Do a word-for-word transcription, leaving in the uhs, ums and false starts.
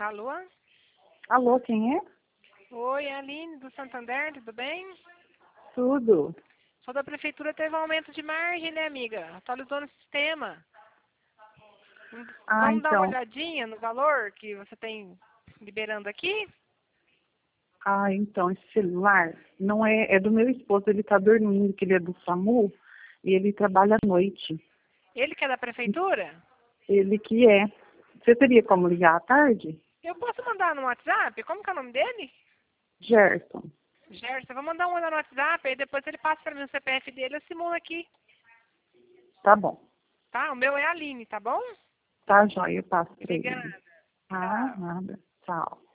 Alô? Alô, quem é? Oi, é a Aline do Santander, tudo bem? Tudo. Só da prefeitura teve um aumento de margem, né, amiga? Atualizou no sistema. Ah, Vamos dar uma então. olhadinha no valor que você tem liberando aqui? Ah, então, esse celular não é, é do meu esposo, ele tá dormindo, que ele é do SAMU, e ele trabalha à noite. Ele que é da prefeitura? Ele que é. Você teria como ligar à tarde? Eu posso mandar no WhatsApp? Como que é o nome dele? Gerson. Gerson, eu vou mandar um no WhatsApp, aí depois ele passa para mim o C P F dele, eu simulo aqui, Tá bom. tá? O meu é a Aline, tá bom? Tá, joia, eu passo pra ele. Obrigada. Ah, Tchau. nada. Tchau.